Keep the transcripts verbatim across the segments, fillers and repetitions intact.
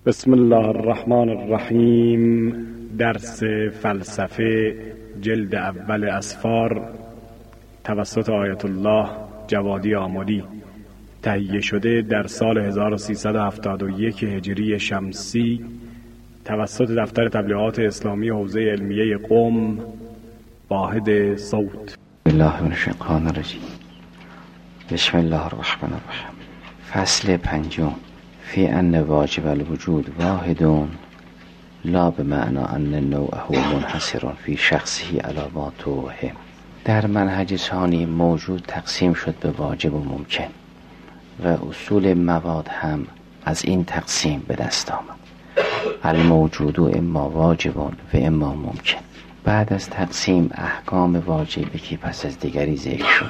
بسم الله الرحمن الرحیم. درس فلسفه جلد اول اسفار توسط آیت الله جوادی آملی، تهیه شده در سال هزار و سیصد و هفتاد و یک هجری شمسی توسط دفتر تبلیغات اسلامی حوزه علمیه قم، واحد صوت. الله من الشیطان الرجیم. بسم الله الرحمن الرحیم. فصل پنجم. فی ان واجب الوجود واحد لا بمعنى ان نوعه منحصر فی شخصه علی ما توهم. در منهج ثانی موجود تقسیم شد به واجب و ممکن و اصول مواد هم از این تقسیم به دست آمد. الموجود اما واجب و اما ممکن. بعد از تقسیم احکام واجب که پس از دیگری ذکر شد.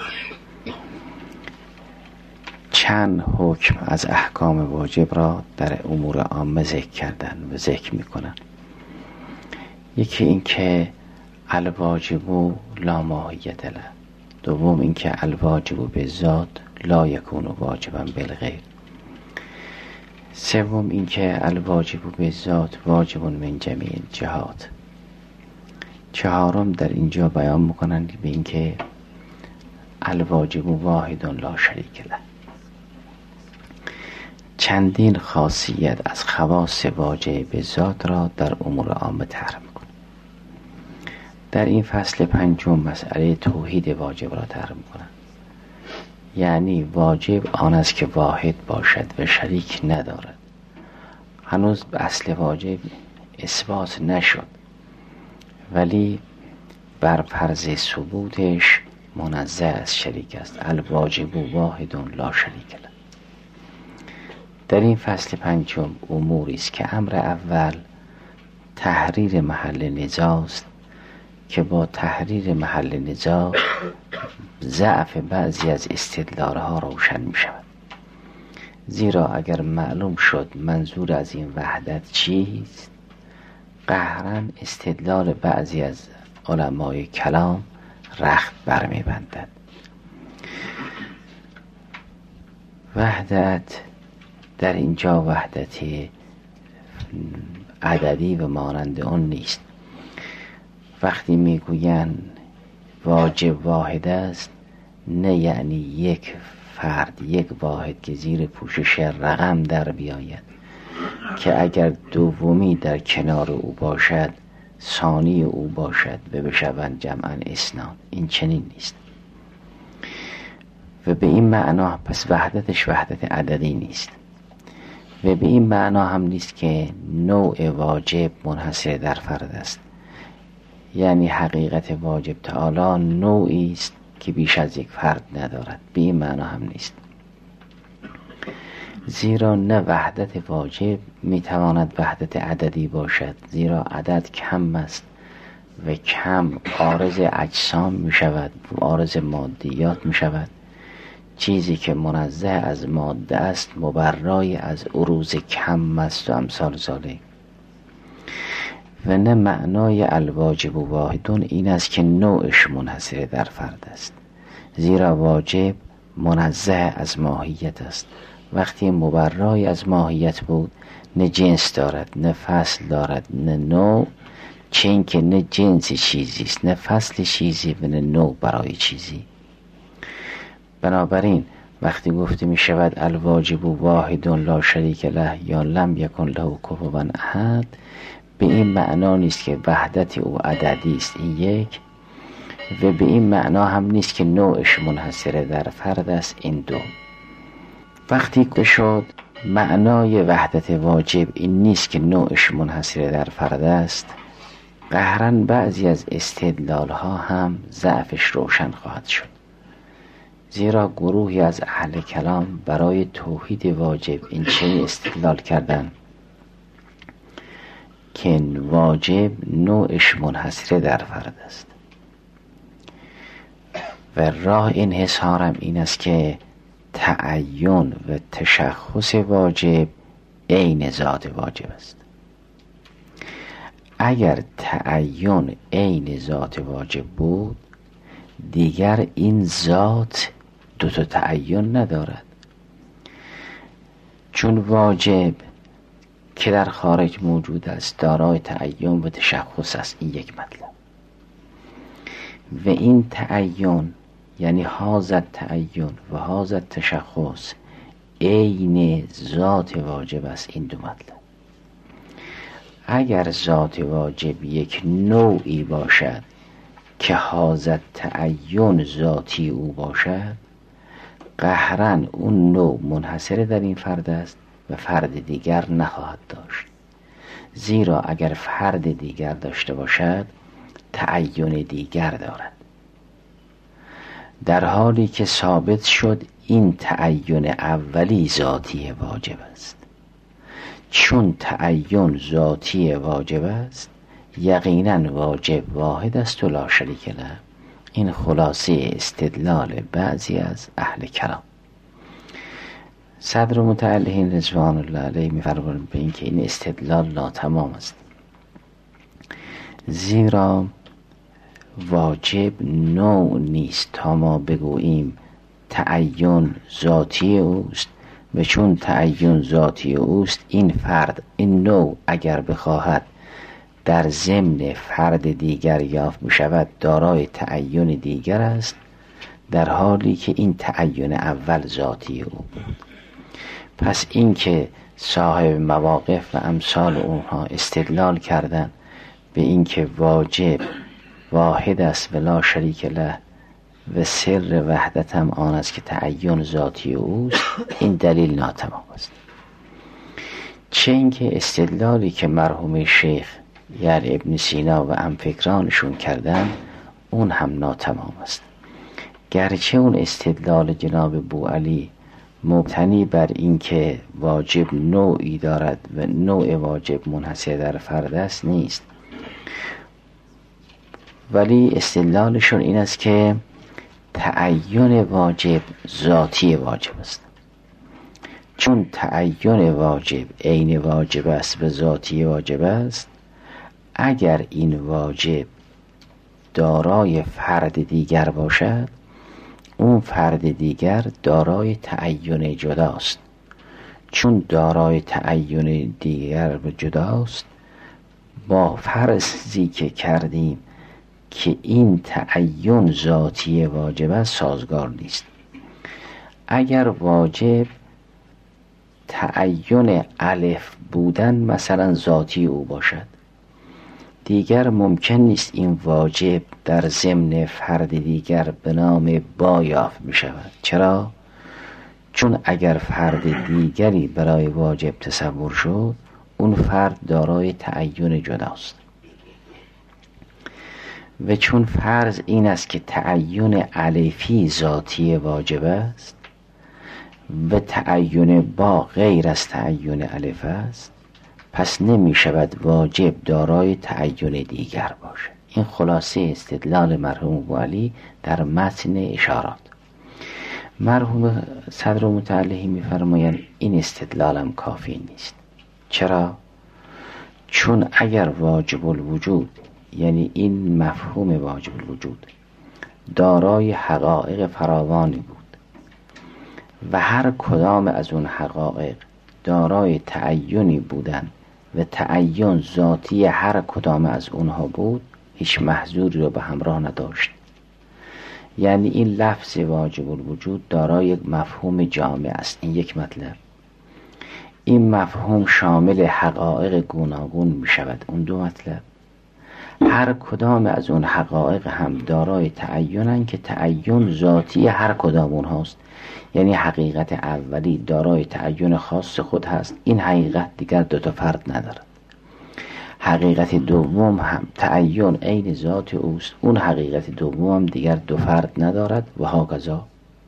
چند حکم از احکام واجب را در امور عامه ذکر کردن و ذکر میکنن. یکی این که الواجب لا ماهیت له. دوم این که الواجب به ذات لا یکون واجبا بالغیر. سوم این که الواجب به ذات واجب من جمیع جهات. چهارم در اینجا بیان میکنن به این که الواجب واحد لا شریک له. چندین خاصیت از خواص واجب ذات را در امور عامه طرح می‌کنه. در این فصل پنجم مسئله توحید واجب را طرح می‌کنه. یعنی واجب آن است که واحد باشد و شریک ندارد. هنوز به اصل واجب اثبات نشد، ولی بر فرض ثبوتش منزه از شریک است. الواجب واحد لا شریک له. در این فصل پنجم اموری است که امر اول تحریر محل نزاع است که با تحریر محل نزاع ضعف بعضی از استدلالها روشن می شود. زیرا اگر معلوم شد منظور از این وحدت چیست، قهراً استدلال بعضی از علمای کلام رخت برمی بندد. وحدت در اینجا وحدت عددی و مانند آن نیست. وقتی میگویند واجب واحد است، نه یعنی یک فرد، یک واحد که زیر پوشش رقم در بیاید که اگر دومی در کنار او باشد ثانی او باشد و بشوند جمعاً اثنان. این چنین نیست و به این معنا پس وحدتش وحدت عددی نیست و به این معنا هم نیست که نوع واجب منحصر در فرد است. یعنی حقیقت واجب تعالی نوعی است که بیش از یک فرد ندارد. به این معنا هم نیست. زیرا نه وحدت واجب میتواند وحدت عددی باشد، زیرا عدد کم است و کم عارض اجسام میشود و عارض مادیات میشود. چیزی که منزه از ماده است مبرای از عروض کم است و امثال ذالک. و نه معنای الواجب واحدون این است که نوعش منحصر در فرد است، زیرا واجب منزه از ماهیت است. وقتی مبرای از ماهیت بود نه جنس دارد، نه فصل دارد، نه نوع، چون که نه جنس چیزی است، نه فصل چیزی و نه نوع برای چیزی. بنابراین وقتی گفته می شود الواجب واحد لا شریک له یا لم یکن له کفوا احد، به این معنا نیست که وحدت او عددی است، این یک، و به این معنا هم نیست که نوعش منحصر در فرد است، این دو. وقتی که شد معنای وحدت واجب این نیست که نوعش منحصر در فرد است، قهراً بعضی از استدلال ها هم ضعفش روشن خواهد شد. زیرا گروهی از اهل کلام برای توحید واجب این چنین استدلال کردن که واجب نوعش منحصر در فرد است و راه این حصارم این است که تعین و تشخص واجب عین ذات واجب است. اگر تعین عین ذات واجب بود دیگر این ذات دو تا تعین ندارد، چون واجب که در خارج موجود است دارای تعین و تشخص است. این یک مطلب. و این تعین یعنی هازت تعین و هازت تشخص عین ذات واجب است. این دو مطلب. اگر ذات واجب یک نوعی باشد که هازت تعین ذاتی او باشد، قهراً اون نوع منحصر در این فرد است و فرد دیگر نخواهد داشت. زیرا اگر فرد دیگر داشته باشد تعین دیگر دارد، در حالی که ثابت شد این تعین اولی ذاتی واجب است. چون تعین ذاتی واجب است یقیناً واجب واحد است و لا شریک له. این خلاصه استدلال بعضی از اهل کلام. صدر متعلقین رضوان الله علیه می‌فرمایند به این که این استدلال ناتمام است، زیرا واجب نوع نیست تا ما بگوییم تعین ذاتی اوست و چون تعین ذاتی اوست این فرد این نوع اگر بخواهد در ضمن فرد دیگر یافت می شود دارای تعین دیگر است، در حالی که این تعین اول ذاتی او بود. پس این که صاحب مواقف و امثال اونها استدلال کردن به این که واجب واحد است و لا شریک له و سر وحدت هم آن است که تعین ذاتی اوست، این دلیل ناتمام است. چه اینکه استدلالی که مرحوم شیخ یعنی ابن سینا و همفکرانشون کردن اون هم ناتمام است. گرچه اون استدلال جناب بوعلی مبتنی بر این که واجب نوعی دارد و نوع واجب منحصر در فرد است نیست، ولی استدلالشون این است که تعین واجب ذاتی واجب است. چون تعین واجب عین واجب است و ذاتی واجب است، اگر این واجب دارای فرد دیگر باشد اون فرد دیگر دارای تعین جداست. چون دارای تعین دیگر جداست، با فرضی که کردیم که این تعین ذاتی واجب است سازگار نیست. اگر واجب تعین الف بودن مثلا ذاتی او باشد، دیگر ممکن نیست این واجب در ضمن فرد دیگر به نام با یافت می شود. چرا؟ چون اگر فرد دیگری برای واجب تصور شد اون فرد دارای تعین جداست. و چون فرض این است که تعین الفی ذاتی واجب است و تعین با غیر از تعین الف است، پس نمی شود واجب دارای تعین دیگر باشه. این خلاصه استدلال مرحوم بوعلی در متن اشارات. مرحوم صدر متعلقی می فرمایند این استدلالم کافی نیست. چرا؟ چون اگر واجب الوجود یعنی این مفهوم واجب الوجود دارای حقایق فراوانی بود و هر کدام از اون حقایق دارای تعینی بودن و تعین ذاتی هر کدام از اونها بود، هیچ محظوری رو به همراه نداشت. یعنی این لفظ واجب الوجود دارای یک مفهوم جامع است. این یک مطلب. این مفهوم شامل حقایق گوناگون می شود. اون دو مطلب. هر کدام از اون حقایق هم دارای تعینن که تعین ذاتی هر کدام اونهاست. یعنی حقیقت اولی دارای تعین خاص خود هست، این حقیقت دیگر دو تا فرد ندارد. حقیقت دوم هم تعین عین ذات اوست، اون حقیقت دوم هم دیگر دو فرد ندارد و هاکذا.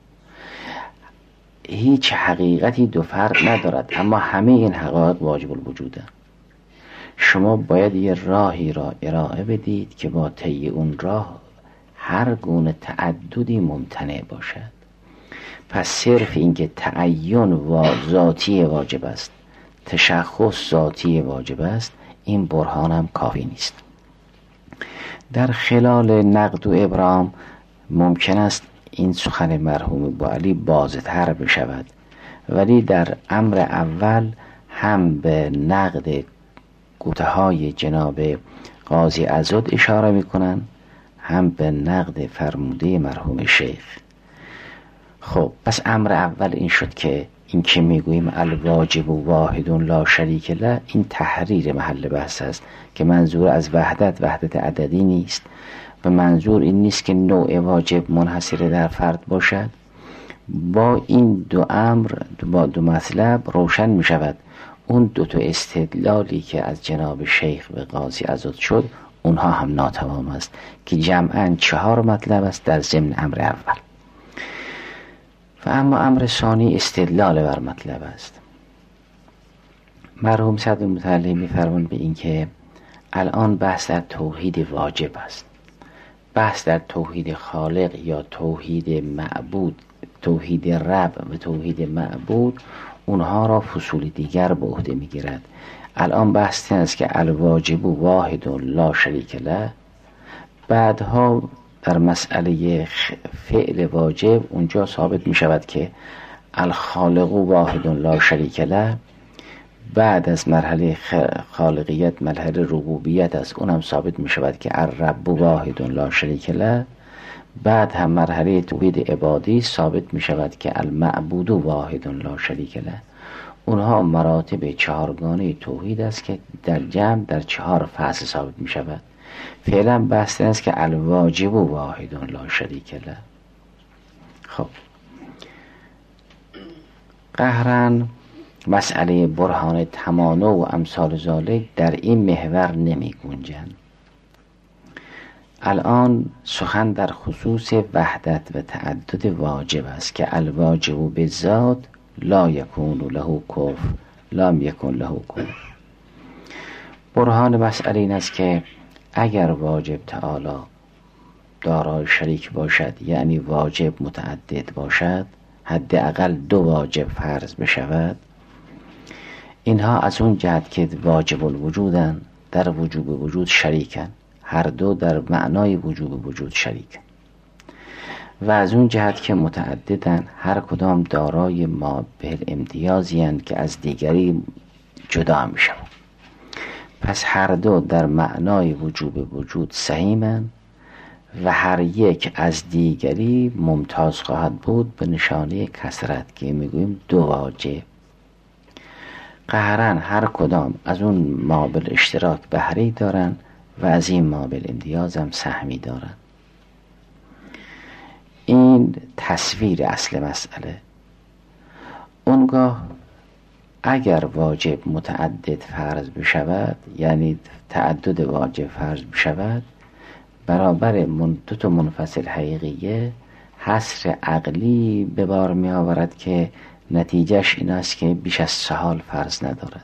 هیچ حقیقتی دو فرد ندارد اما همه این حقایق واجب الوجوده. شما باید یه راهی را ارائه بدید که با طی اون راه هر گونه تعددی ممتنع باشد. پس صرف این که تعین و ذاتی واجب است، تشخص ذاتی واجب است، این برهان هم کافی نیست. در خلال نقد و ابرام ممکن است این سخن مرحوم بوعلی بازتر بشود، ولی در امر اول هم به نقد گفته های جناب قاضی عضد اشاره میکنن، هم به نقد فرموده مرحوم شیخ. خب پس امر اول این شد که این که میگوییم الواجب واحد لا شریک له، این تحریر محل بحث است که منظور از وحدت وحدت عددی نیست و منظور این نیست که نوع واجب منحصر در فرد باشد. با این دو امر، با دو مطلب روشن می شود اون دو تا استدلالی که از جناب شیخ و قاضی عضد شد اونها هم ناتمام است که جمعاً چهار مطلب است در ضمن امر اول. و اما امر ثانی استدلال بر مطلب است. مرحوم صدر متعلی می‌فرمایند به این که الان بحث در توحید واجب است، بحث در توحید خالق یا توحید معبود، توحید رب و توحید معبود، اونها را فصول دیگر به عهده میگیرد. الان بحث این است که الواجب واحد لا شریک له. بعدها در مسئله فعل واجب اونجا ثابت می شود که الخالق واحد لا شریک له. بعد از مرحله خالقیت مرحله ربوبیت است، اونم ثابت می شود که الرب واحد لا شریک له. بعد هم مرحله توحید عبادی ثابت می شود که المعبود واحد لا شریک له. اونها مراتب چهارگانه توحید است که در جمع در چهار فصل ثابت می شود. فعلا بحث است که الواجب واحد لا شریک له. خب قهرن مسئله برهان تمانع و امثال ذالک در این محور نمی گنجند. الان سخن در خصوص وحدت و تعدد واجب است که الواجب بالذات لا یکون له کفر لم یکن له کفر. برهان مسئله این است که اگر واجب تعالی دارای شریک باشد، یعنی واجب متعدد باشد، حداقل دو واجب فرض بشود، اینها از اون جهت که واجب الوجودن در وجوب وجود شریکن، هر دو در معنای وجوب وجود شریکن، و از اون جهت که متعددن هر کدام دارای ما به امتیازی هستند که از دیگری جدا می شود. پس هر دو در معنای وجوب وجود سهیمند و هر یک از دیگری ممتاز خواهد بود به نشانه کثرت که میگوییم دو واجب. قهرن هر کدام از اون مابل اشتراک بهره دارن و از این مابل امتیاز هم سهمی دارن. این تصویر اصل مسئله. اونگاه اگر واجب متعدد فرض بشود، یعنی تعدد واجب فرض بشود، برابر دو تا منفصل حقیقیه حصر عقلی به بار می آورد که نتیجهش این است که بیش از سه حال فرض ندارد.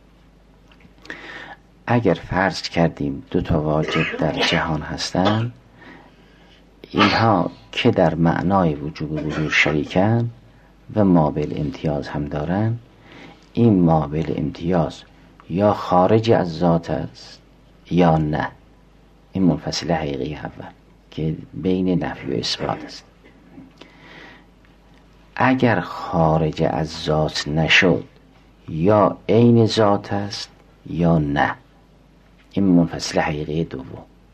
اگر فرض کردیم دو تا واجب در جهان هستند، اینها که در معنای وجوب وجود شریکن و مابل امتیاز هم دارن، این مابل امتیاز یا خارج از ذات است یا نه. این منفصل حقیقی اول که بین نفی و اثبات است. اگر خارج از ذات نشد یا عین ذات است یا نه. این منفصل حقیقی دوم.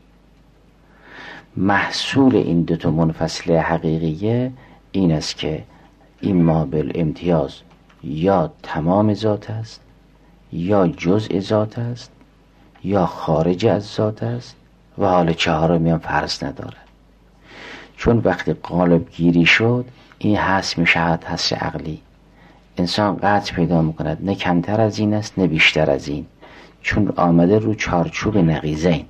محصول این دو تا منفصل حقیقیه این است که این مابل امتیاز یا تمام ذات است یا جزء ذات است یا خارج از ذات است و حال چهارمی هم فرض نداره. چون وقتی قالب گیری شد این حس می شود حس عقلی. انسان قطع پیدا می کند نه کمتر از این است نه بیشتر از این، چون آمده رو چارچوب نقیضین.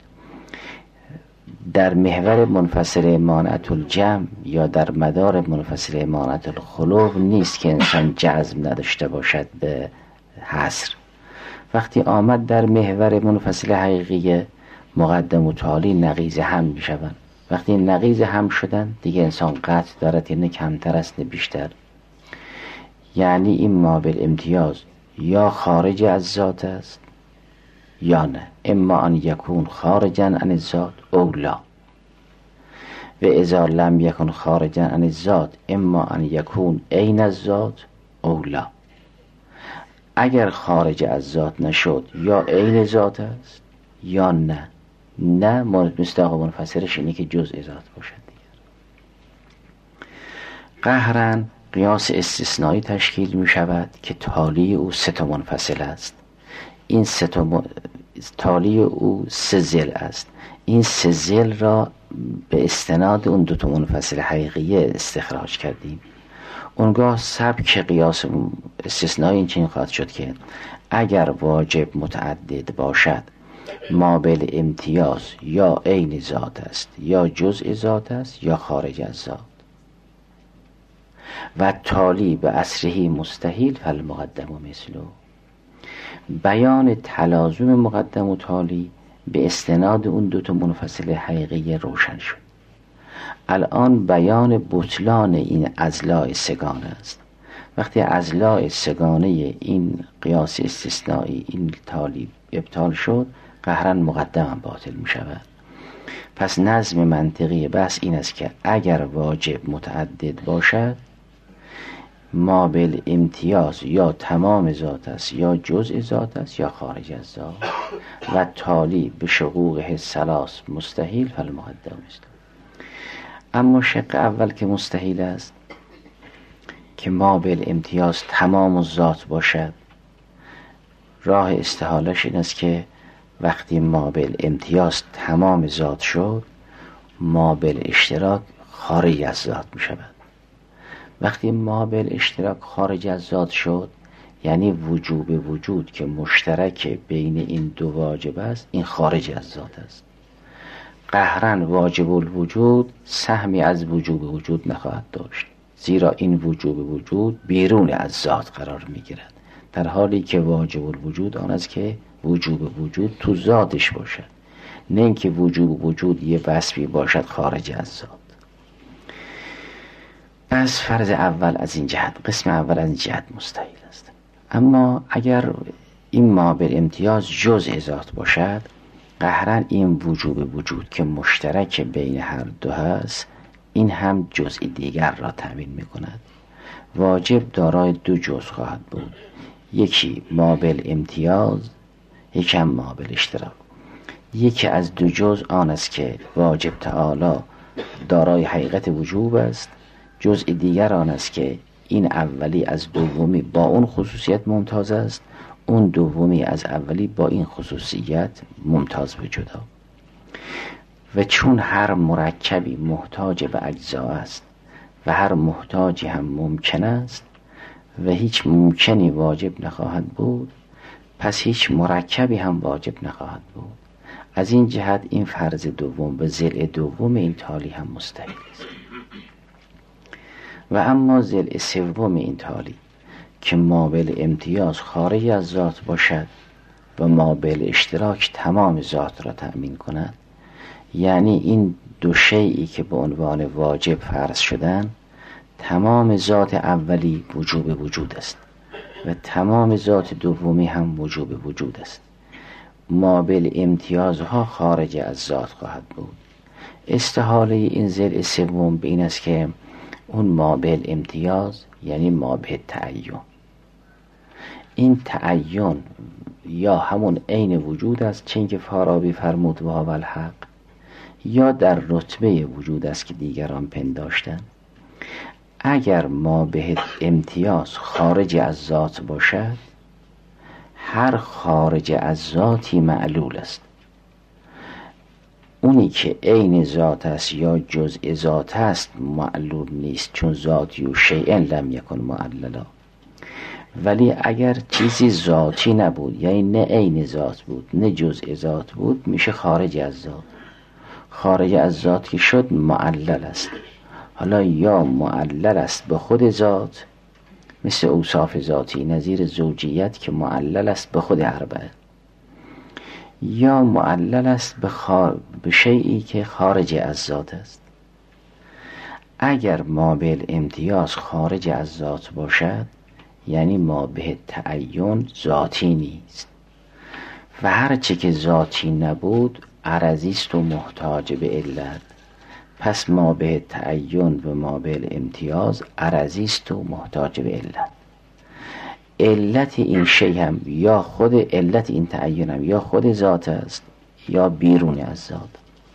در محور منفصل مانعت الجمع یا در مدار منفصل مانعت الخلو نیست که انسان جزم نداشته باشد به حصر. وقتی آمد در محور منفصل حقیقیه، مقدم و تالی نقیض هم می شوند. وقتی نقیض هم شدن دیگه انسان قطع دارد که نه کمتر است نه بیشتر. یعنی این مابل امتیاز یا خارج از ذات است یا نه. اما ان یکون خارجا عن الذات او لا، و اذا لم یکن خارجا عن الذات اما ان یکون عین الذات او لا. اگر خارج از ذات نشد یا عین ذات است یا نه. نه مصداق منفصلش اینه که جزء ذات باشد دیگر. قهرن قیاس استثنایی تشکیل می شود که تالی او سه تا منفصل است. این سه تا م... تالی او سه ضلع است. این سه ضلع را به استناد اون دو تا منفصل حقیقیه استخراج کردیم. اونگاه سبک قیاس استثنایی این چنین خواهد شد که اگر واجب متعدد باشد مابل امتیاز یا عین ذات است یا جزء ذات است یا خارج از ذات و تالی به اصرهی مستحیل فالمقدم و مثله. بیان تلازم مقدم و تالی به استناد اون دوتا منفصل حقیقی روشن شد. الان بیان بطلان این اضلاع سگانه است. وقتی اضلاع سگانه این قیاس استثنایی این تالی ابطال شد قهرن مقدم هم باطل می شود. پس نظم منطقی بحث این است که اگر واجب متعدد باشد مابل امتیاز یا تمام ذات است یا جزء ذات است یا خارج از ذات و تالی به شقوقه ثلاث مستحیل فالمقدم است. اما شق اول که مستحیل است که مابل امتیاز تمام ذات باشد، راه استحالش این است که وقتی مابل امتیاز تمام ذات شد مابل اشتراک خارج از ذات می شود. وقتی مابل اشتراک خارج از ذات شد یعنی وجوب وجود که مشترک بین این دو واجب است این خارج از ذات است. قهرن واجب الوجود سهمی از وجوب وجود نخواهد داشت، زیرا این وجوب وجود بیرون از ذات قرار می گیرد، در حالی که واجب الوجود آن است که وجوب وجود تو ذاتش باشد، نه اینکه وجوب وجود یه وصفی باشد خارج از ذات. پس فرض اول از این جهت، قسم اول از این جهت مستحیل است. اما اگر این مابل امتیاز جزء ذات باشد قهرن این وجوب وجود که مشترک بین هر دو هست این هم جزء دیگر را تأمین می کند. واجب دارای دو جزء خواهد بود، یکی مابل امتیاز یکی هم مابل اشتراک. یکی از دو جزء آن است که واجب تعالی دارای حقیقت وجوب است، جزء دیگر آن است که این اولی از دومی با اون خصوصیت ممتاز است، اون دومی از اولی با این خصوصیت ممتاز به جدا. و چون هر مرکبی محتاج به اجزا است و هر محتاجی هم ممکن است و هیچ ممکنی واجب نخواهد بود پس هیچ مرکبی هم واجب نخواهد بود. از این جهت این فرض دوم به ضلع دوم این تالی هم مستحیل است. و اما ضلع سوم این تالی که مابل امتیاز خارج از ذات باشد و مابل اشتراک تمام ذات را تأمین کند، یعنی این دو شیئی که به عنوان واجب فرض شدن تمام ذات اولی وجوب وجود است و تمام ذات دومی هم وجوب وجود است، مابل امتیازها خارج از ذات خواهد بود. استحاله این ضلع سوم به این است که اون مابل امتیاز یعنی مابل تعین، این تعین یا همون عین وجود است چون که فارابی فرمود و هو الحق، یا در رتبه وجود است که دیگران پنداشتن. اگر مابل امتیاز خارج از ذات باشد هر خارج از ذاتی معلول است. اونی که عین ذات است یا جزء ذات است معلول نیست، چون ذاتی و شیئا لم یکن معللا. ولی اگر چیزی ذاتی نبود یعنی نه عین ذات بود نه جزء ذات بود میشه خارج از ذات. خارج از ذات که شد معلل است. حالا یا معلل است به خود ذات مثل اوصاف ذاتی نظیر زوجیت که معلل است به خود اربعه، یا معلل است به, خار... به شیئی که خارج از ذات است. اگر مابل امتیاز خارج از ذات باشد یعنی مابل تعین ذاتی نیست و هرچه که ذاتی نبود عرضی است و محتاج به علت، پس مابل تعین و مابل امتیاز عرضی است و محتاج به علت. علت این شی هم یا خود علت این تعین هم یا خود ذات است یا بیرون از ذات.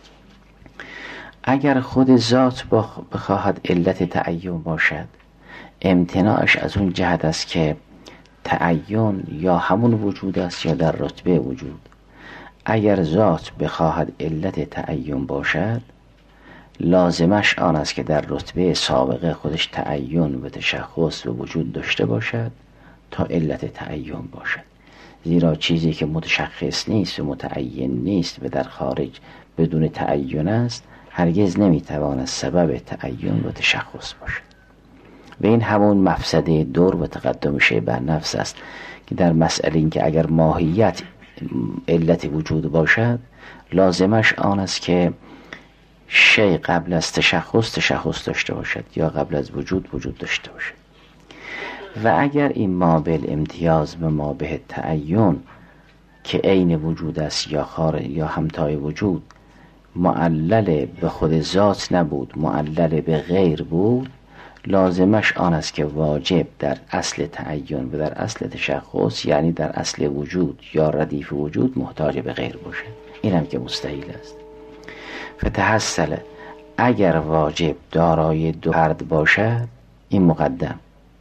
اگر خود ذات بخواهد علت تعین باشد، امتناعش از اون جهت است که تعین یا همون وجود است یا در رتبه وجود. اگر ذات بخواهد علت تعین باشد، لازمش آن است که در رتبه سابقه خودش تعین و تشخص و وجود داشته باشد تا علت تعین باشد. زیرا چیزی که متشخص نیست و متعین نیست و در خارج بدون تعین است، هرگز نمیتواند سبب تعین و تشخص باشد. و این همون مفسده دور و تقدم شیء بر نفس است که در مسئله این که اگر ماهیت علت وجود باشد، لازمش آن است که شیء قبل از تشخص تشخص داشته باشد یا قبل از وجود وجود داشته باشد. و اگر این مابل امتیاز به مابه تعین که عین وجود است یا خارج یا همتای وجود معلل به خود ذات نبود، معلل به غیر بود، لازمش آن است که واجب در اصل تعین و در اصل تشخص، یعنی در اصل وجود یا ردیف وجود، محتاج به غیر باشد. این هم که مستحیل است. فتحصل اگر واجب دارای دو فرد باشد، این مقدم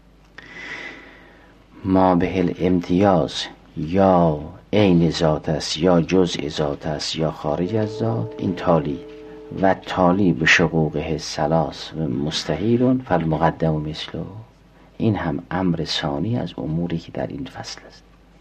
ما به الامتیاز یا عین ذات است یا جزء ذات است یا خارج از ذات، این تالی و تالی به شقوقه ثلاث مستحیل فالمقدم مثله. این هم امر ثانی از اموری که در این فصل است.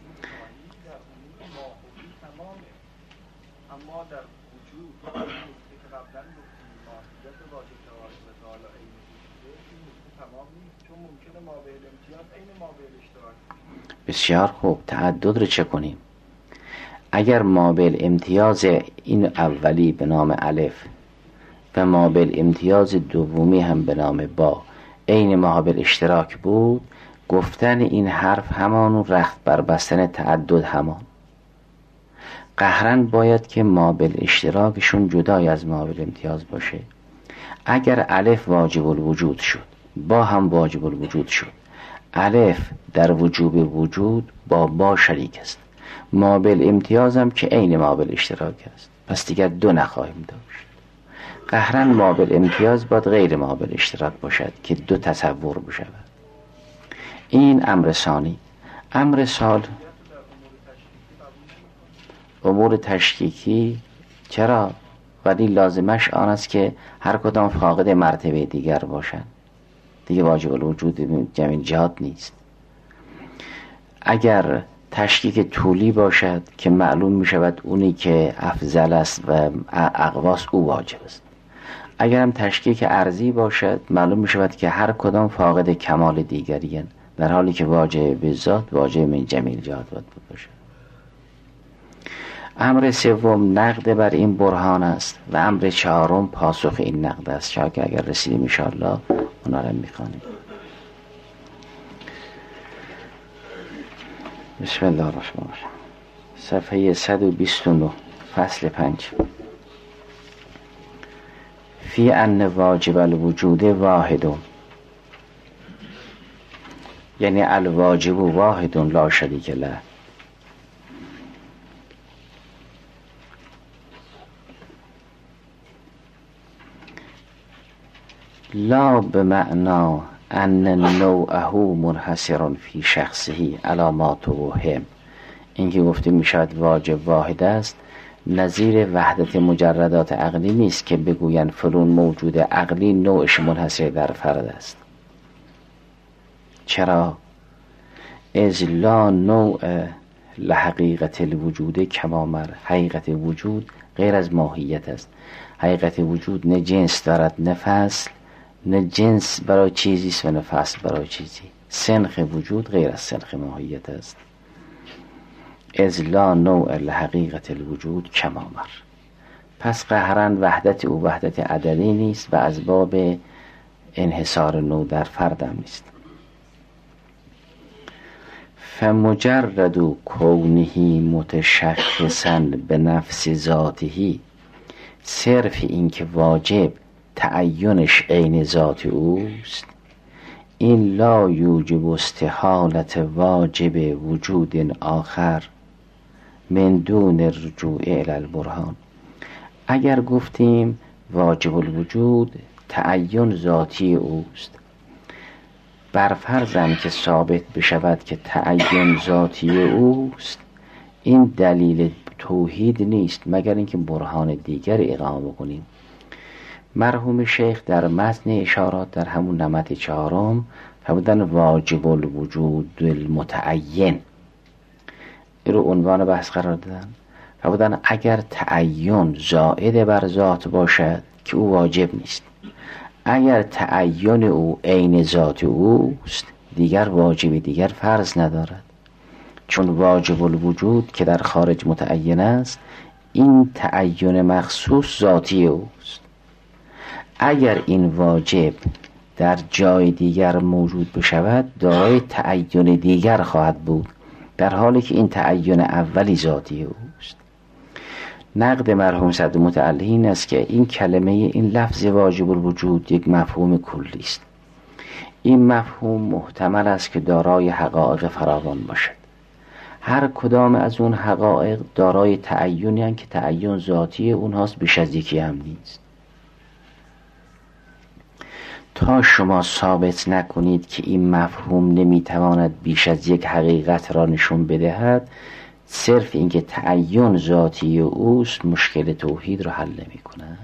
بسیار خوب، تعدد رو چه کنیم؟ اگر مابل امتیاز این اولی به نام الف و مابل امتیاز دومی هم به نام با عین مابل اشتراک بود، گفتن این حرف همان رخت بر بستن تعدد همان. قهرن باید که مابل اشتراکشون جدای از مابل امتیاز باشه. اگر الف واجب الوجود شد، با هم واجب الوجود شد، الف در وجوب وجود با با شریک است، مابل امتیاز هم که عین مابل اشتراک است، پس دیگر دو نخواهیم داشت. قهرن مابل امتیاز باید غیر مابل اشتراک باشد که دو تصور بشود. این امر ثانی. امر سال امور تشکیکی چرا؟ ولی لازمش آن است که هر کدام فاقد مرتبه دیگر باشند، دیگه واجب الوجود جمعی جهات نیست. اگر تشکیک طولی باشد که معلوم می شود اونی که افضل است و اقواس او واجب است. اگر هم تشکیک عرضی باشد معلوم می شود که هر کدام فاقد کمال دیگری هستند، در حالی که واجب به ذات واجب من جمیع جهات باید باشد. امر سوم نقد بر این برهان است و امر چهارم پاسخ این نقد است. شاید اگر رسیدیم ان شاء الله اونا رو میخوانیم. بسم الله الرحمن الرحیم. صفحه صد و بیست و نه، فصل پنج. فی ان واجب الوجود واحد، یعنی الواجب واحد لا شریک له. لا بمعنى ان نوعه منحصر فی شخصه علامات و هم. این که گفته می شود واجب واحد است، نظیر وحدت مجردات عقلی نیست که بگویند فلان موجود عقلی نوعش منحصر در فرد است. چرا؟ از لا نوع لحقیقت الوجود کمامر. حقیقت وجود غیر از ماهیت است. حقیقت وجود نه جنس دارد نه فصل، نه جنس برای چیزی است و نه فصل برای چیزی. سنخ وجود غیر از سنخ ماهیت است. از لا نوع لحقیقت الوجود کمامر. پس قهرن وحدت او وحدت عددی نیست و از باب انحصار نوع در فردم نیست. فمجرد کونه متشخصا به نفس ذاته، صرف این که واجب تعینش عین ذات اوست، این لا یوجب استحالت واجب وجود آخر من دون رجوع الی البرهان. اگر گفتیم واجب الوجود تعین ذاتی اوست، بر فرضم که ثابت بشود که تعین ذاتی اوست، این دلیل توحید نیست مگر اینکه برهان دیگر اقامه کنیم. مرحوم شیخ در متن اشارات در همون نمط چهارم فرمودن واجب الوجود المتعین، این رو عنوان بحث قرار دادن. فرمودن اگر تعین زائد بر ذات باشد که او واجب نیست، اگر تعین او عین ذات اوست دیگر واجب دیگر فرض ندارد، چون واجب الوجود که در خارج متعین است این تعین مخصوص ذاتی اوست. اگر این واجب در جای دیگر موجود بشود دارای تعین دیگر خواهد بود، در حالی که این تعین اولی ذاتی اوست. نقد مرحوم صدر متعلی این است که این کلمه، این لفظ واجب الوجود یک مفهوم کلی است. این مفهوم محتمل است که دارای حقایق فراوان باشد. هر کدام از اون حقایق دارای تعینی هستند که تعین ذاتی اونهاست، بیش از یکی هم نیست. تا شما ثابت نکنید که این مفهوم نمیتواند بیش از یک حقیقت را نشون بدهد، صرف اینکه تعین ذاتی اوست مشکل توحید را حل نمی کند.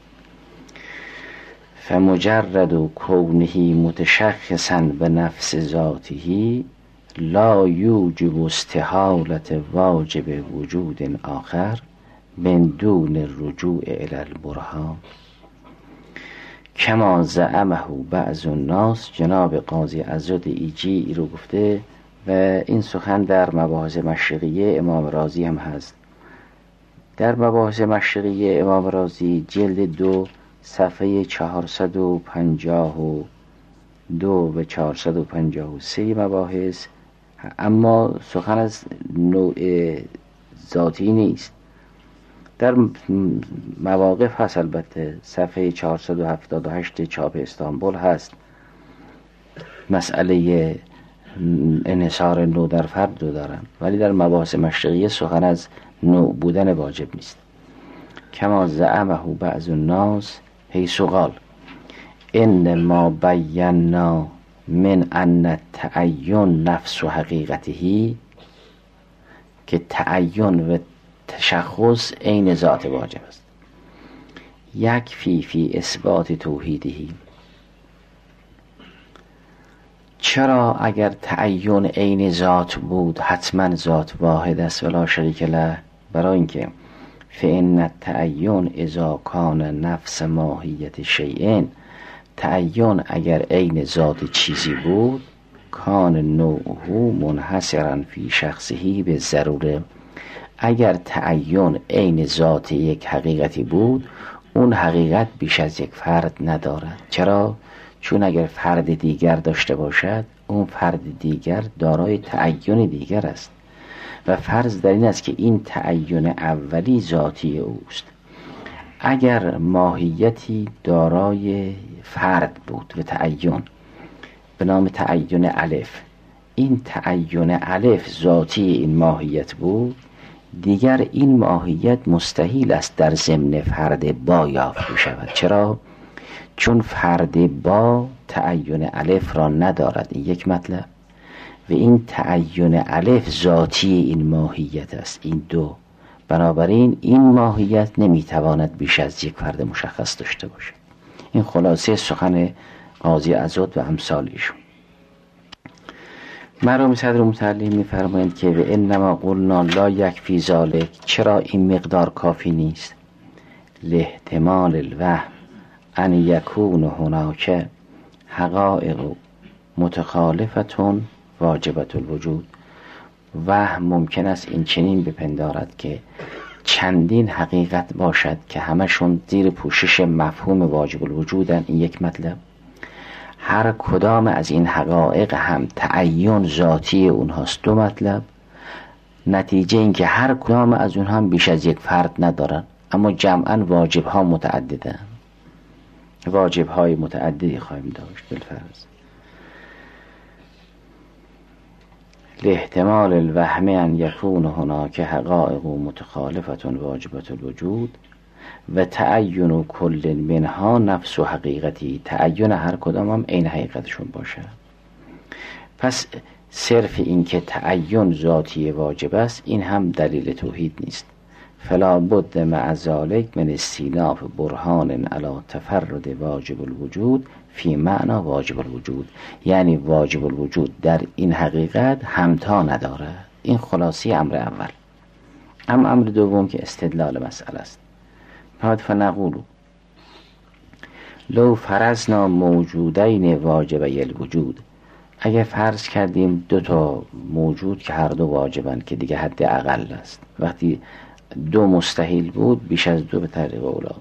فمجرد کونه متشخصا به نفس ذاته لا یوجب استحالت واجب وجود آخر من دون الرجوع الی البرهان کما زعمه بعض الناس. جناب قاضی عزت ایجی رو گفته و این سخن در مباحث مشرقیه امام رازی هم هست. در مباحث مشرقیه امام رازی جلد دو صفحه چهارصد و پنجاه و دو و چهارصد و پنجاه و سه مباحث، اما سخن از نوع ذاتی نیست. در مواقف هست، البته صفحه چهارصد و هفتاد و هشت چاپ استانبول هست، مسئله انحصار نوع در فرد رو دارن، ولی در مباحث مشرقیه سخن از نوع بودن واجب نیست. کما زعمه بعض الناس حیث قال ان ما بینا من ان التعین نفس و حقیقته، که تعین و تشخص عین ذات واجب است. یک فی فی اثبات توحیدهی. چرا اگر تعین عین ذات بود حتما ذات واحد است ولا شریک له؟ برای اینکه فإن التعین اذا کان نفس ماهیت شیء، تعین اگر عین ذات چیزی بود کان نوعه منحصرا فی شخصه به ضروره. اگر تعین عین ذات یک حقیقتی بود اون حقیقت بیش از یک فرد ندارد. چرا؟ چون اگر فرد دیگر داشته باشد اون فرد دیگر دارای تعین دیگر است و فرض در این است که این تعین اولی ذاتی اوست. اگر ماهیتی دارای فرد بود و تعین به نام تعین الف، این تعین الف ذاتی این ماهیت بود، دیگر این ماهیت مستحیل است در ضمن فرد با یافت بشود. چرا؟ چون فرد با تعین الف را ندارد، این یک مطلب، و این تعین الف ذاتی این ماهیت است، این دو. بنابراین این ماهیت نمیتواند بیش از یک فرد مشخص داشته باشد. این خلاصه سخن قاضی عزت و امثال ایشون. مرحوم صدر متعلی میفرمایند که و انما قلنا لا یکفی ذلک، چرا این مقدار کافی نیست؟ لاحتمال الوهم ان یکون هناک حقایق متخالفتون واجبت الوجود. وهم ممکن است این چنین بپندارد که چندین حقیقت باشد که همشون زیر پوشش مفهوم واجب الوجودن، این یک مطلب. هر کدام از این حقایق هم تعین ذاتی اونهاست، دو مطلب. نتیجه این که هر کدام از اونها هم بیش از یک فرد ندارن، اما جمعا واجب ها متعددن، واجب های متعددی خواهیم داشت بالفرض. لاحتمال الوهم ان یکون هناک حقائق متخالفة واجبة الوجود و تعین کل منها نفس و حقیقتی، تعین هر کدام هم عین حقیقتشون باشه. پس صرف این که تعین ذاتی واجب است این هم دلیل توحید نیست. فلا بد مع ذلک من استیناف برهان علی تفرد واجب الوجود فی معنی واجب الوجود، یعنی واجب الوجود در این حقیقت همتا نداره. این خلاصی امر اول. اما امر دوم که استدلال مسئله است. فنقولو لو فرضنا موجودین واجبی الوجود، اگه فرض کردیم دو تا موجود که هر دو واجبن که دیگه حد اقل است، وقتی دو مستحیل بود بیش از دو به طریق اولا،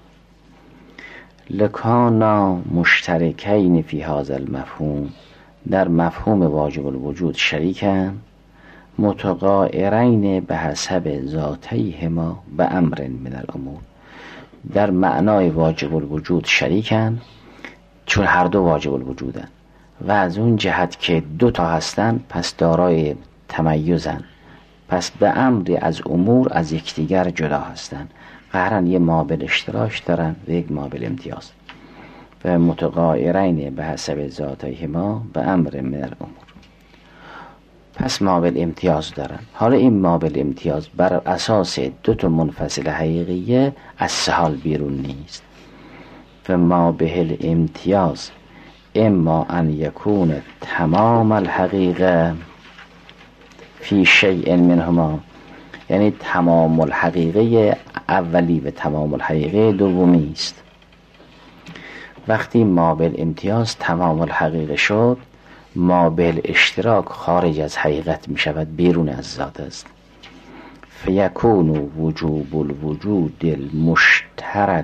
لکانا مشترکین فی هذا المفهوم، در مفهوم واجب الوجود شریکن، متقائرین به حسب ذاتیهما به امر من الامور، در معنای واجب الوجود شریکن چون هر دو واجب الوجودن و از اون جهت که دو تا هستن پس دارای تمیزن، پس به امری از امور از یکدیگر جدا هستن، قهرن یه مابل اشتراک دارن و یک مابل امتیاز. و متقائرین به حسب ذاتیهما به امر من الامور، پس مابل امتیاز دارن. حالا این مابل امتیاز بر اساس دو تا منفصل حقیقیه از سهال بیرون نیست. و مابل امتیاز اما ان یکون تمام الحقیقه فی شیء منهما، یعنی تمام الحقیقه اولی و تمام الحقیقه دومی است. وقتی مابل امتیاز تمام الحقیقه شد، مابل اشتراک خارج از حقیقت می شود، بیرون از ذات است. فیکون وجوب الوجود المشترک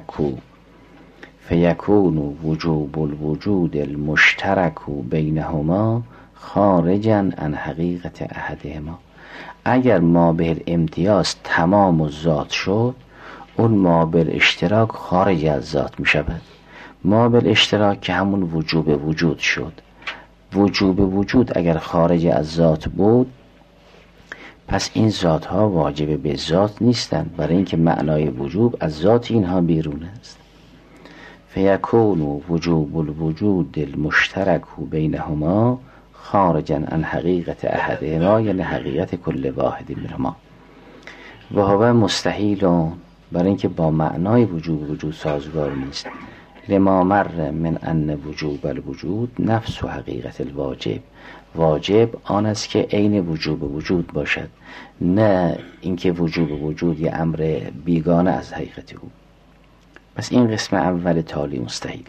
فیکون وجوب الوجود المشترک بینهما خارجا عن حقیقت احدهما. اگر مابل امتیاز تمام و ذات شد، اون مابل اشتراک خارج از ذات می شود. مابل اشتراک که همون وجوب وجود شد. وجوب وجود اگر خارج از ذات بود، پس این ذات ها واجب به ذات نیستند، برای اینکه معنای وجوب از ذات اینها بیرون است. فیکون وجوب الوجود المشترک بینهما خارجا عن حقیقت احدهما، یعنی حقیقت کل واحد منهما. و هو مستحیل، برای اینکه با معنای وجوب وجود سازگار نیست. لما مر من ان وجوب الوجود نفس و حقیقت الواجب، واجب آن است که عین وجوب وجود باشد، نه اینکه وجوب وجود یه امر بیگانه از حقیقت او. پس این قسم اول تالی مستحیل.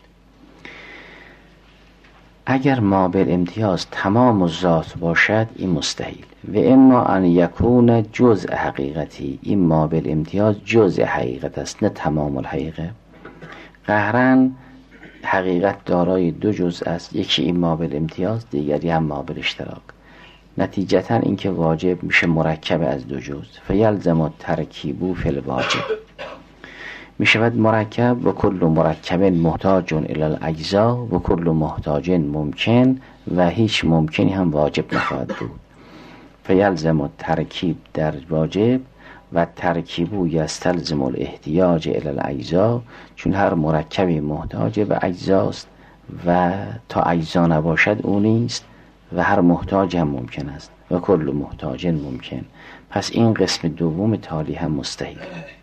اگر مابل امتیاز تمام و ذات باشد این مستحیل. و اما ان یکون جزء حقیقتی، این مابل امتیاز جزء حقیقت است نه تمام الحقیقه. قهرن حقیقت دارای دو جزء است، یکی این مابل امتیاز، دیگری هم مابل اشتراک. نتیجتا اینکه واجب میشه مرکب از دو جزء. فیلزم ترکیبو فی الواجب، میشود مرکب و کل مرکب محتاج الی الاجزا و کل محتاج ممکن و هیچ ممکنی هم واجب نخواهد بود. فیلزم ترکیب در واجب و ترکیبو یستلزم الاحتیاج الی الاجزا، چون هر مرکبی محتاج به اجزاست و تا اجزا نباشد او نیست و هر محتاج هم ممکن است و کل محتاج ممکن. پس این قسم دوم تالی هم مستحیل.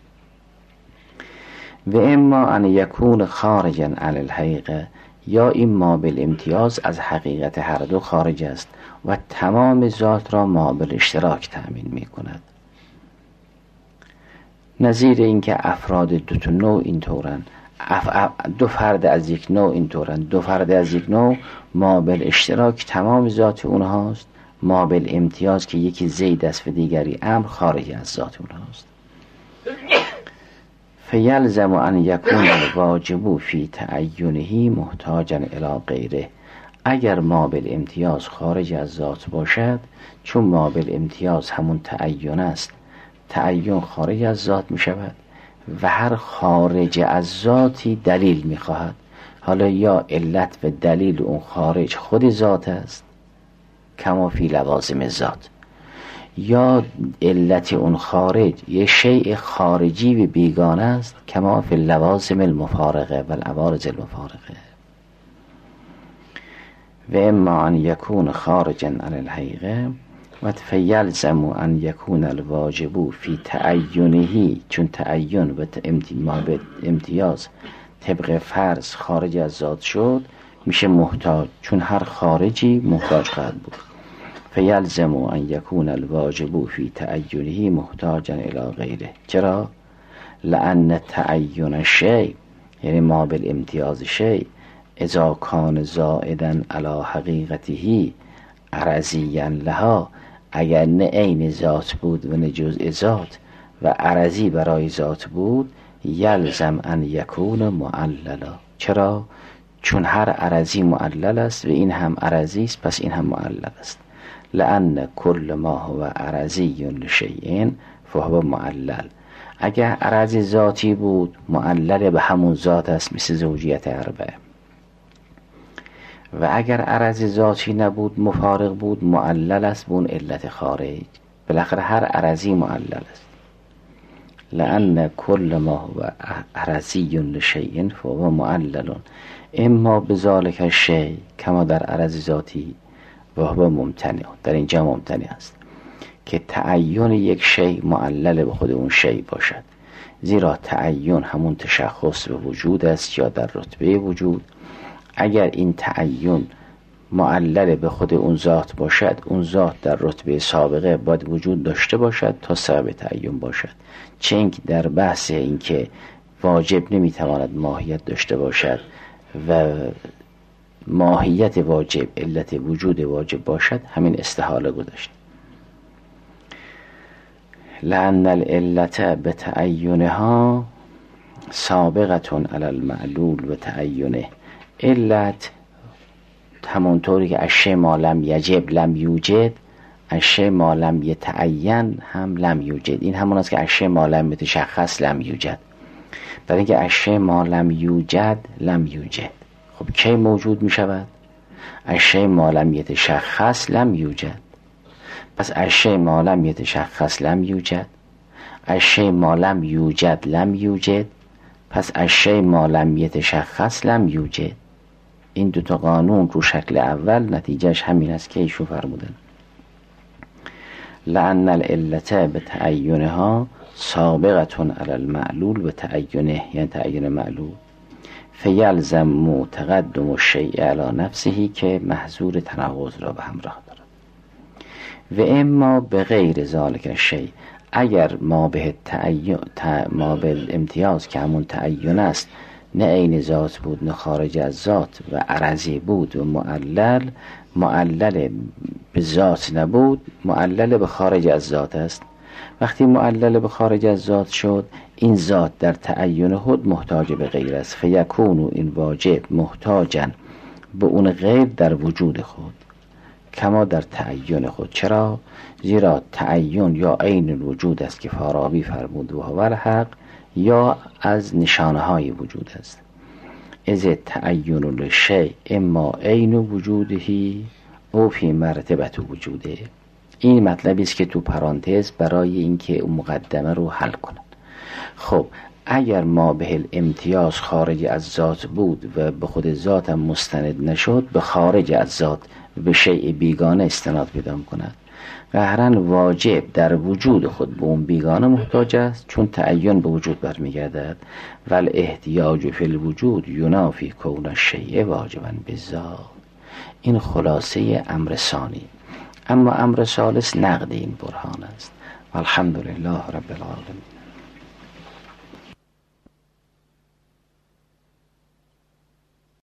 و اما ان یکون خارجا عن الحقیقه، یا این مابل امتیاز از حقیقت هر دو خارج است و تمام ذات را مابل اشتراک تأمین می کند. نظیر اینکه افراد دو تا نوع اینطورن، دو فرد از یک نوع اینطورن، دو فرد از یک نوع مابل اشتراک تمام ذات اونهاست، مابل امتیاز که یکی زید است و دیگری امر خارج از ذات اونهاست. فیلزم ان یکون الواجب فی تعینه محتاجا الی غیره، اگر مابل امتیاز خارج از ذات باشد، چون مابل امتیاز همون تعین است، تعین خارج از ذات می شود و هر خارج از ذاتی دلیل می خواهد. حالا یا علت و دلیل اون خارج خود ذات است کما فی لوازم ذات، یا علت اون خارج یه شیء خارجی و بیگانه است، کما فی اللوازم المفارقه و العوارض المفارقه. و اما ان یکون خارجا عن الحقیقه و فیلزم ان یکون الواجب فی تعینه، چون تعین و امتیاز طبق فرض خارج از ذات شد میشه محتاج، چون هر خارجی محتاج خواهد بود. فیلزم ان یکون الواجب فی تعینه محتاجا الی غیره. چرا؟ لأن تعین الشیء یعنی ما بالامتیاز شیء اذا کان زائدا علی حقیقته عرضیا لها، اگر نه عین ذات بود و نه جزء ذات و عرضی برای ذات بود، یلزم ان یکون معللا. چرا؟ چون هر عرضی معلل است و این هم عرضی است، پس این هم معلل است. لأن کل ما هو عرضی لشیء فهو معلل. اگر عرض ذاتی بود معلل به همون ذات است، مثل زوجیت اربعه. و اگر عرض ذاتی نبود مفارق بود معلل است به اون علت خارج. بالاخره هر عرضی معلل است. لأن کل ما هو عرضی لشیء فهو معلل اما بذالک الشیء کما در عرض ذاتی و هو ممتنع. در اینجا ممتنع است که تعین یک شیء معلل به خود اون شیء باشد، زیرا تعین همون تشخص به وجود است یا در رتبه وجود. اگر این تعین معلل به خود اون ذات باشد، اون ذات در رتبه سابقه باید وجود داشته باشد تا سبب تعین باشد. چه اینکه در بحث اینکه واجب نمیتواند ماهیت داشته باشد و ماهیت واجب علت وجود واجب باشد، همین استحاله گذاشت. لأن العلت بتعینها سابقة علی المعلول و تعینه. علت همونطوری که الشیء ما لم یجب لم یوجد، الشیء ما لم یتعین هم لم یوجد. این همون است که الشیء ما لم یتشخص لم یوجد. برای اینکه الشیء ما لم یوجد لم یوجد، خب کی موجود می شود؟ الشیء ما لم یتشخص لم یوجد. پس الشیء ما لم یتشخص لم یوجد، الشیء ما لم یوجد لم یوجد، پس الشیء ما لم یتشخص لم یوجد. این دوتا قانون رو شکل اول نتیجهش همین است که ایشون فرمودن. لأن العلت بتعینها سابقة علی المعلول و تعینه، یعنی تعین معلول. فیلزم تقدم الشیء علی نفسه که محظور تناقض را به همراه دارد. و اما به غیر ذالک الشیء، اگر ما به تعین ما به امتیاز که همون تعین است نه عین ذات بود نه خارج از ذات و عرضی بود و معلل، معلل به ذات نبود معلل به خارج از ذات است. وقتی معلل به خارج از ذات شد، این ذات در تعین خود محتاج به غیر است. فیکون این واجب محتاجا به اون غیر در وجود خود کما در تعین خود. چرا؟ زیرا تعین یا عین الوجود است که فارابی فرمود و هو الحق، یا از نشانه های وجود است. از تعین للشیء اما عین وجوده او فی مرتبه وجوده. این مطلبی است که تو پرانتز برای اینکه اون مقدمه رو حل کنن. خب اگر ما به الامتیاز خارج از ذات بود و به خود ذات هم مستند نشد، به خارج از ذات به شیء بیگانه استناد پیدا کند. قهرن واجب در وجود خود به اون بیگانه محتاج است، چون تعین به وجود برمیگردد. ول احتیاج فی الوجود ینافی کون الشیء واجبا بالذات. این خلاصه امر ثانی. اما امر ثالث نقد این برهان است. والحمدلله رب العالمین.